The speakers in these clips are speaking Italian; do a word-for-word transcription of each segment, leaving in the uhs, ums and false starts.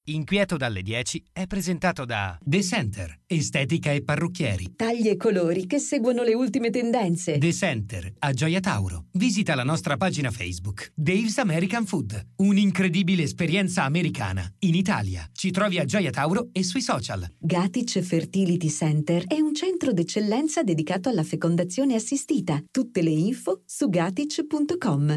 Inquieto dalle dieci è presentato da The Center, estetica e parrucchieri. Tagli e colori che seguono le ultime tendenze. The Center, a Gioia Tauro. Visita la nostra pagina Facebook. Dave's American Food, un'incredibile esperienza americana in Italia. Ci trovi a Gioia Tauro e sui social. Gatic Fertility Center è un centro d'eccellenza dedicato alla fecondazione assistita. Tutte le info su gatic punto com.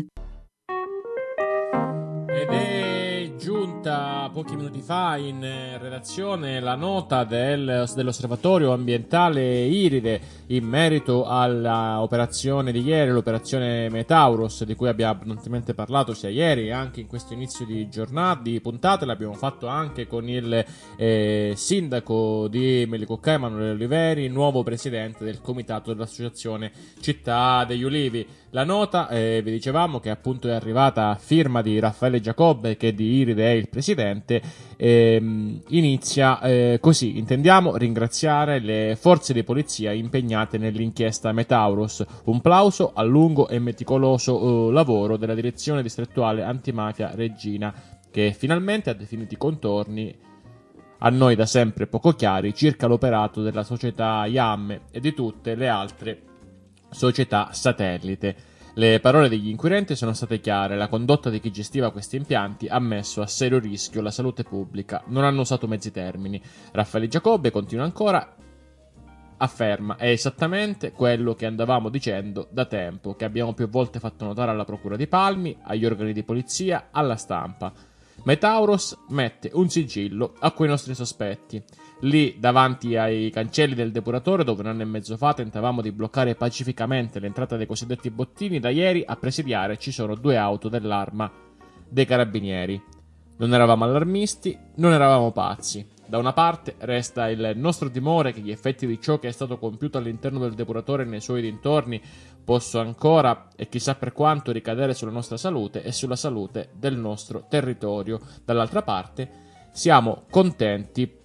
Ed è giunta pochi minuti fa in redazione la nota del, dell'Osservatorio Ambientale Iride in merito all'operazione di ieri, l'operazione Metauros, di cui abbiamo abbondantemente parlato sia ieri che anche in questo inizio di giornata, di puntata. L'abbiamo fatto anche con il eh, sindaco di Melicuccà, Emanuele Oliveri, nuovo presidente del comitato dell'associazione Città degli Ulivi. La nota, eh, vi dicevamo, che appunto è arrivata a firma di Raffaele Giacobbe, che di Iride è il presidente, ehm, inizia eh, così: intendiamo ringraziare le forze di polizia impegnate nell'inchiesta Metauros, un plauso al lungo e meticoloso eh, lavoro della direzione distrettuale antimafia Regina, che finalmente ha definito i contorni a noi da sempre poco chiari circa l'operato della società Iam e di tutte le altre società satellite. Le parole degli inquirenti sono state chiare: la condotta di chi gestiva questi impianti ha messo a serio rischio la salute pubblica. Non hanno usato mezzi termini. Raffaele Giacobbe continua ancora, afferma: è esattamente quello che andavamo dicendo da tempo, che abbiamo più volte fatto notare alla procura di Palmi, agli organi di polizia, alla stampa. Metauros mette un sigillo a quei nostri sospetti. Lì, davanti ai cancelli del depuratore, dove un anno e mezzo fa tentavamo di bloccare pacificamente l'entrata dei cosiddetti bottini, da ieri a presidiare ci sono due auto dell'Arma dei Carabinieri. Non eravamo allarmisti, non eravamo pazzi. Da una parte resta il nostro timore che gli effetti di ciò che è stato compiuto all'interno del depuratore e nei suoi dintorni possa ancora, e chissà per quanto, ricadere sulla nostra salute e sulla salute del nostro territorio. Dall'altra parte siamo contenti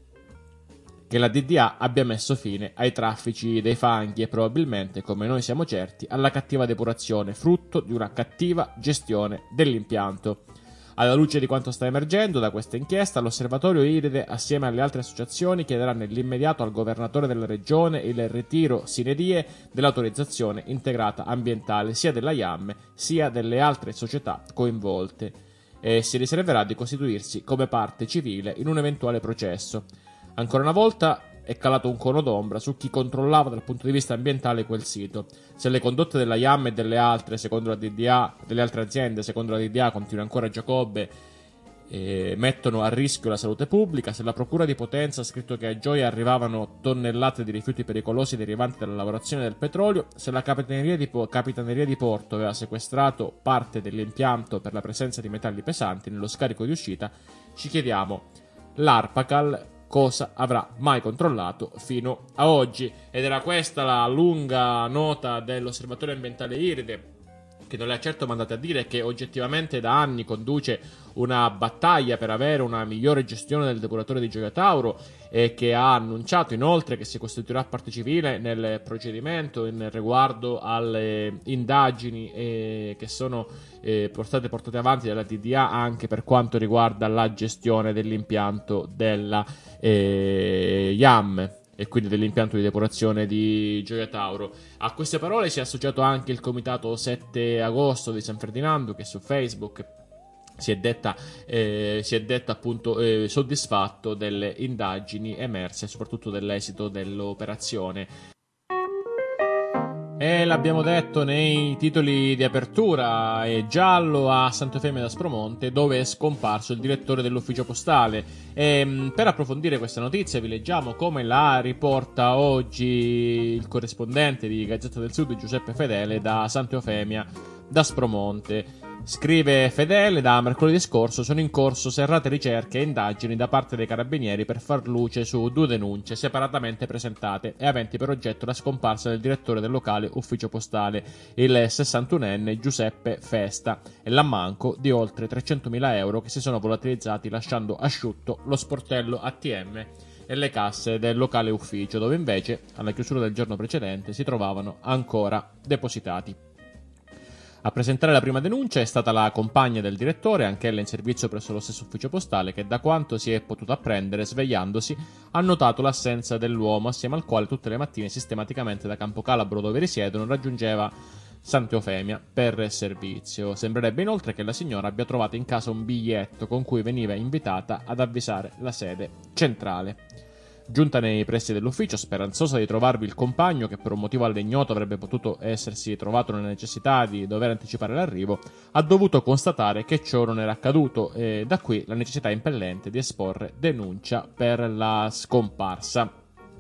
che la D D A abbia messo fine ai traffici dei fanghi e probabilmente, come noi siamo certi, alla cattiva depurazione, frutto di una cattiva gestione dell'impianto. Alla luce di quanto sta emergendo da questa inchiesta, l'Osservatorio Iride, assieme alle altre associazioni, chiederà nell'immediato al governatore della regione il ritiro sine die dell'autorizzazione integrata ambientale sia della Iam sia delle altre società coinvolte, e si riserverà di costituirsi come parte civile in un eventuale processo. Ancora una volta è calato un cono d'ombra su chi controllava dal punto di vista ambientale quel sito. Se le condotte della Iam e delle altre, secondo la D D A, delle altre aziende, secondo la D D A, continua ancora Giacobbe, eh, mettono a rischio la salute pubblica, se la procura di Potenza ha scritto che a Gioia arrivavano tonnellate di rifiuti pericolosi derivanti dalla lavorazione del petrolio, se la capitaneria di, po- capitaneria di Porto aveva sequestrato parte dell'impianto per la presenza di metalli pesanti nello scarico di uscita, ci chiediamo: l'Arpacal cosa avrà mai controllato fino a oggi? Ed era questa la lunga nota dell'Osservatorio Ambientale Iride, che non le ha certo mandate a dire che oggettivamente da anni conduce una battaglia per avere una migliore gestione del depuratore di Gioia Tauro, e che ha annunciato inoltre che si costituirà parte civile nel procedimento in riguardo alle indagini eh, che sono eh, portate, portate avanti dalla D D A anche per quanto riguarda la gestione dell'impianto della eh, Iam e quindi dell'impianto di depurazione di Gioia Tauro. A queste parole si è associato anche il comitato sette agosto di San Ferdinando, che su Facebook si è detta, eh, si è detta appunto eh, soddisfatto delle indagini emerse e soprattutto dell'esito dell'operazione. E l'abbiamo detto nei titoli di apertura: è giallo a Sant'Eufemia d'Aspromonte, dove è scomparso il direttore dell'ufficio postale. E per approfondire questa notizia vi leggiamo come la riporta oggi il corrispondente di Gazzetta del Sud Giuseppe Fedele da Sant'Eufemia d'Aspromonte. Scrive Fedele: da mercoledì scorso sono in corso serrate ricerche e indagini da parte dei carabinieri per far luce su due denunce separatamente presentate e aventi per oggetto la scomparsa del direttore del locale ufficio postale, il sessantunenne Giuseppe Festa, e l'ammanco di oltre trecentomila euro che si sono volatilizzati lasciando asciutto lo sportello A T M e le casse del locale ufficio, dove invece alla chiusura del giorno precedente si trovavano ancora depositati. A presentare la prima denuncia è stata la compagna del direttore, anch'ella in servizio presso lo stesso ufficio postale, che da quanto si è potuto apprendere svegliandosi ha notato l'assenza dell'uomo, assieme al quale tutte le mattine sistematicamente da Campocalabro, dove risiedono, raggiungeva Sant'Eufemia per servizio. Sembrerebbe inoltre che la signora abbia trovato in casa un biglietto con cui veniva invitata ad avvisare la sede centrale. Giunta nei pressi dell'ufficio, speranzosa di trovarvi il compagno che per un motivo all'ignoto avrebbe potuto essersi trovato nella necessità di dover anticipare l'arrivo, ha dovuto constatare che ciò non era accaduto e da qui la necessità impellente di esporre denuncia per la scomparsa.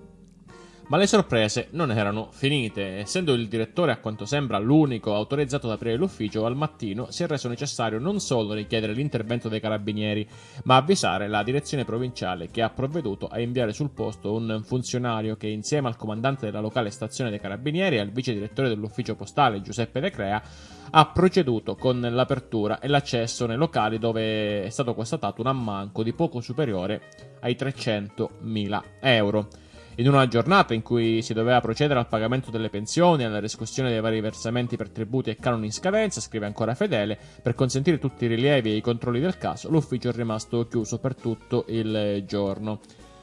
Ma le sorprese non erano finite. Essendo il direttore a quanto sembra l'unico autorizzato ad aprire l'ufficio, al mattino si è reso necessario non solo richiedere l'intervento dei carabinieri, ma avvisare la direzione provinciale, che ha provveduto a inviare sul posto un funzionario che, insieme al comandante della locale stazione dei carabinieri e al vice direttore dell'ufficio postale Giuseppe De Crea, ha proceduto con l'apertura e l'accesso nei locali, dove è stato constatato un ammanco di poco superiore ai trecentomila euro. In una giornata in cui si doveva procedere al pagamento delle pensioni, alla riscossione dei vari versamenti per tributi e canoni in scadenza, scrive ancora Fedele, per consentire tutti i rilievi e i controlli del caso, l'ufficio è rimasto chiuso per tutto il giorno.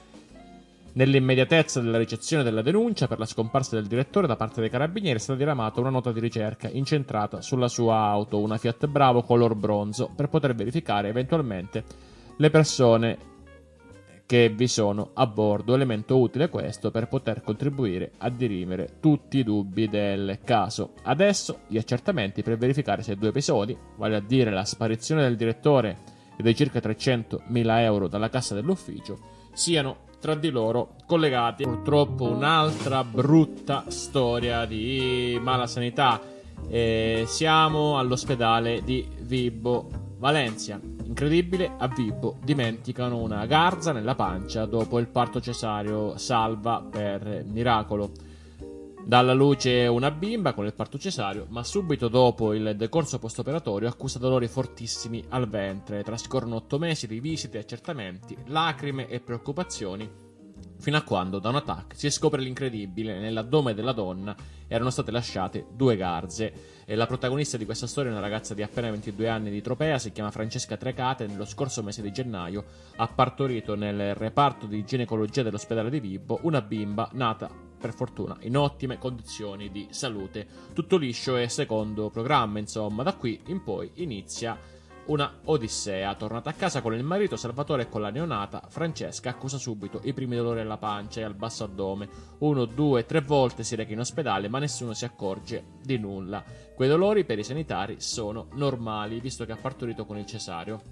Nell'immediatezza della ricezione della denuncia per la scomparsa del direttore da parte dei carabinieri è stata diramata una nota di ricerca incentrata sulla sua auto, una Fiat Bravo color bronzo, per poter verificare eventualmente le persone che vi sono a bordo, elemento utile questo per poter contribuire a dirimere tutti i dubbi del caso. Adesso gli accertamenti per verificare se i due episodi, vale a dire la sparizione del direttore e dei circa trecentomila euro dalla cassa dell'ufficio, siano tra di loro collegati. Purtroppo un'altra brutta storia di mala sanità. Eh, siamo all'ospedale di Vibo Valentia. Incredibile, a Vibo dimenticano una garza nella pancia dopo il parto cesareo, salva per miracolo. Dà alla luce una bimba con il parto cesareo, ma subito dopo il decorso post-operatorio accusa dolori fortissimi al ventre. Trascorrono otto mesi di visite e accertamenti, lacrime e preoccupazioni, fino a quando da una T A C si scopre l'incredibile: nell'addome della donna erano state lasciate due garze. E la protagonista di questa storia è una ragazza di appena ventidue anni di Tropea, si chiama Francesca Trecate, e nello scorso mese di gennaio ha partorito nel reparto di ginecologia dell'ospedale di Vibo una bimba nata, per fortuna, in ottime condizioni di salute. Tutto liscio e secondo programma, insomma. Da qui in poi inizia una odissea. Tornata a casa con il marito Salvatore e con la neonata, Francesca accusa subito i primi dolori alla pancia e al basso addome. Uno, due, tre volte si reca in ospedale, ma nessuno si accorge di nulla. Quei dolori per i sanitari sono normali, visto che ha partorito con il cesareo.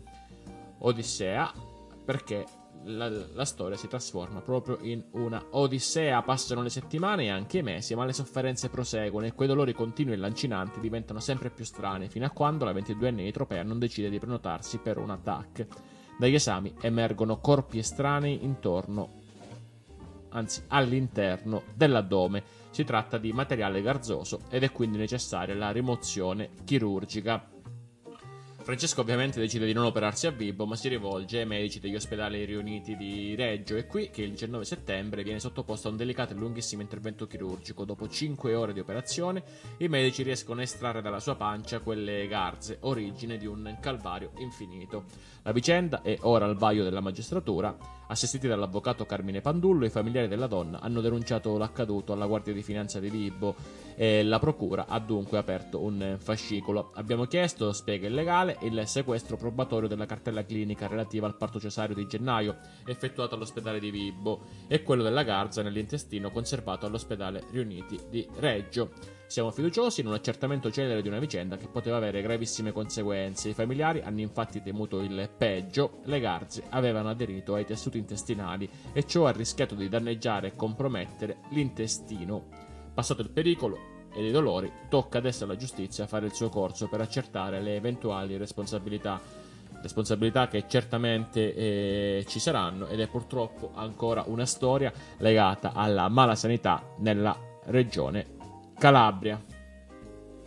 Odissea perché la, la storia si trasforma proprio in una odissea. Passano le settimane e anche i mesi, ma le sofferenze proseguono e quei dolori continui e lancinanti diventano sempre più strani, fino a quando la ventiduenne di Tropea non decide di prenotarsi per una T A C. Dagli esami emergono corpi estranei intorno, anzi all'interno dell'addome. Si tratta di materiale garzoso ed è quindi necessaria la rimozione chirurgica. Francesco ovviamente decide di non operarsi a Vibo, ma si rivolge ai medici degli ospedali riuniti di Reggio. È qui che il diciannove settembre viene sottoposto a un delicato e lunghissimo intervento chirurgico. Dopo cinque ore di operazione, i medici riescono a estrarre dalla sua pancia quelle garze, origine di un calvario infinito. La vicenda è ora al vaglio della magistratura. Assistiti dall'avvocato Carmine Pandullo, i familiari della donna hanno denunciato l'accaduto alla Guardia di Finanza di Vibo e la procura ha dunque aperto un fascicolo. Abbiamo chiesto, spiega il legale, il sequestro probatorio della cartella clinica relativa al parto cesareo di gennaio effettuato all'ospedale di Vibo e quello della garza nell'intestino conservato all'ospedale riuniti di Reggio. Siamo fiduciosi in un accertamento celere di una vicenda che poteva avere gravissime conseguenze. I familiari hanno infatti temuto il peggio. Le garze avevano aderito ai tessuti intestinali e ciò ha rischiato di danneggiare e compromettere l'intestino. Passato il pericolo e i dolori, tocca adesso alla giustizia fare il suo corso per accertare le eventuali responsabilità. Responsabilità che certamente eh, ci saranno, ed è purtroppo ancora una storia legata alla mala sanità nella regione Calabria.